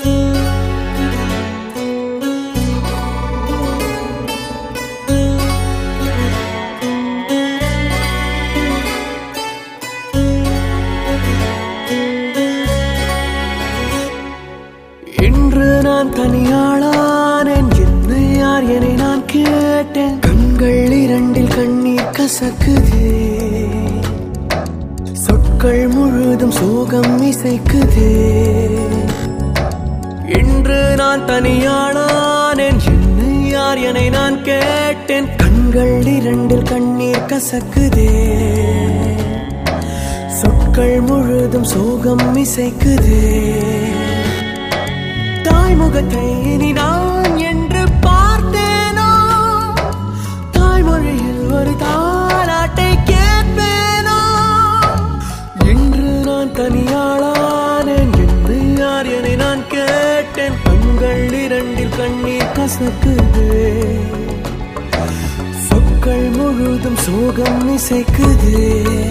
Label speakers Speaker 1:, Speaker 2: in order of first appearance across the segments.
Speaker 1: இன்று நான் தனியாளானேன், என்னை யார் என நான் கேட்டேன். கண்கள் இரண்டில் கண்ணீர் கசக்குதே, சொற்கள் முழுதும் சோகம் இசைக்குதே. இன்று நான் தனியாளானேன், என்னை யார் என நான் கேட்டேன். கண்கள் இரண்டில் கண்ணீர் கசக்குதே, சொற்கள் முழுதும் சோகம் இசைக்குதே. தாய்முகத்தை இனி நான் என்று பார்த்தேனோ, தாய்மொழியில் ஒரு தாலாட்டை கேட்பேனோ. இன்று நான் தனியாளானேன், என்னை யார் என நான் கேட்டேன். கண்கள் இரண்டில் கண்ணீர் கசக்குதே, சொற்கள் முழுதும் சோகம் இசைக்குதே.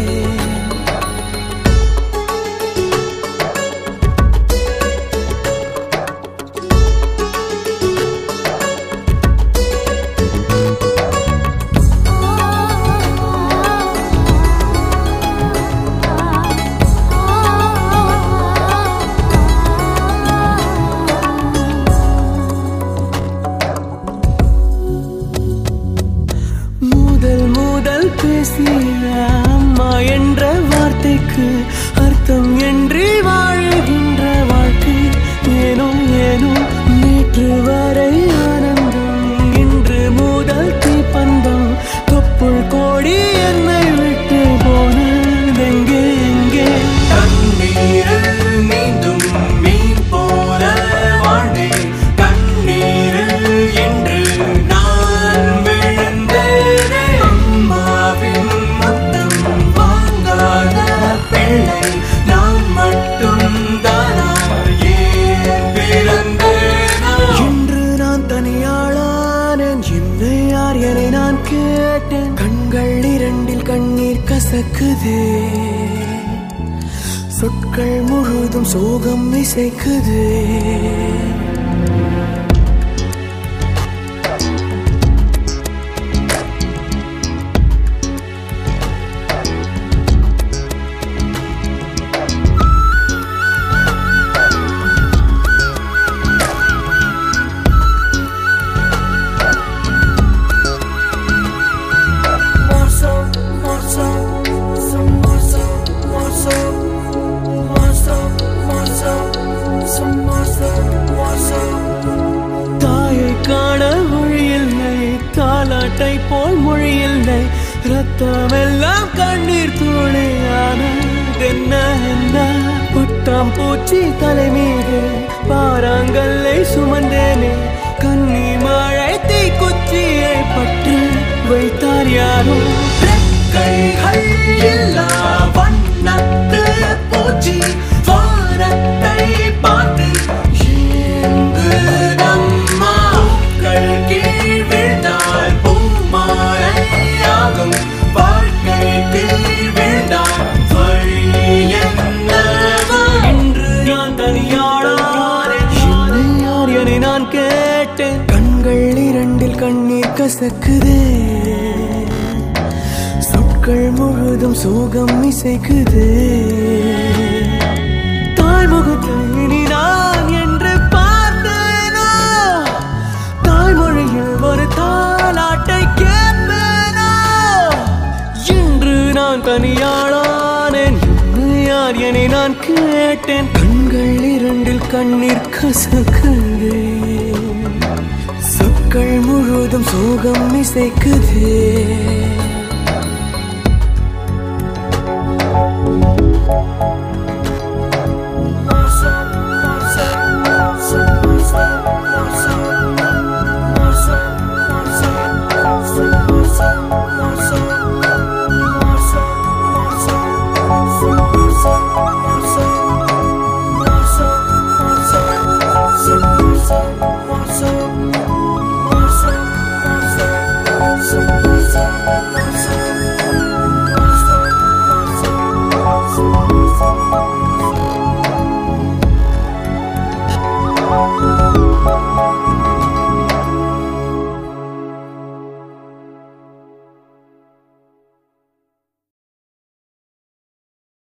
Speaker 1: பேசிய அம்மா என்ற வார்த்தைக்கு அர்த்தம் என்று வாழுகின்ற வாழ்க்கை ஏனோ ஏனோ. நேற்று வரை ஆனந்தம், இன்று முதல் தீப்பந்தம். தொப்புள் கோடி என்னை விட்டு போனதெங்கே எங்கே.
Speaker 2: தண்ணீரில் மீண்டும் மீன் போல வாழ்ந்தேன், கண்ணீரில் என்று நான் விழுந்தேனே. அம்மாவின் முத்தம் வாங்காத பிள்ளை நான் மட்டும் தானா, ஏன் பிறந்தேனோ.
Speaker 1: இன்று நான் தனியாளானேன், என்னை யார் என நான் கேட்டேன். கண்கள் இரண்டில் கண்ணீர் கசக்குதே, சொற்கள் முழுதும் சோகம் இசைக்குதே. தாயை காண மொழியில்லை, தாலாட்டை போல் மொழியில்லை. ரத்தமெல்லாம் கண்ணீர் துளியானதென்ன என்ன. புட்டாம் பூச்சி தலை மீது பாறாங்கல்லை சுமந்தேனே. கண்ணி மழை தீ குச்சியை பற்றி வைத்தார் யாரோ.
Speaker 2: கைகள் எல்லா வண்ணத்து பூச்சி வானத்தை பார்த்து இங்கு நம்மா. பூக்கள் கீழ் விழுந்தால் பூமாலையாகும், வாழ்க்கை கீழ் விழுந்தால் வழி என்னவோ.
Speaker 1: இன்று நான் தனியாளானேன், என்னை யார் என நான் கேட்டேன். கண்கள் இரண்டில் கண்ணீர் கசக்குதே, சொற்கள் முழுதும் சோகம் இசைக்குதே. தாய்முகத்தை இனி நான் என்று பார்த்தேனோ, தாய்மொழியில் ஒரு தாலாட்டை கேட்பேனோ. இன்று நான் தனியாளானேன், என்னை யார் என நான் கேட்டேன். கண்கள் இரண்டில் கண்ணீர் கசக்குதே, சொற்கள் முழுதும் சோகம் இசைக்குதே.
Speaker 2: So